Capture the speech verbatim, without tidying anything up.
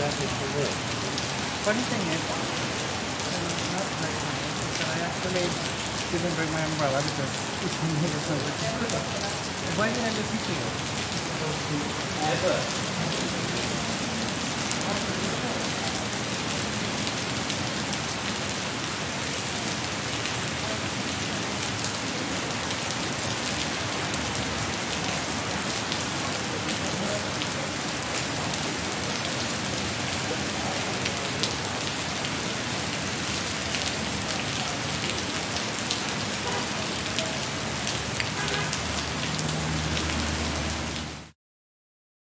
exactly for this. Funny thing is, it's not very nice, is that I actually didn't bring my umbrella because it's needed so much. Why did I listen to you?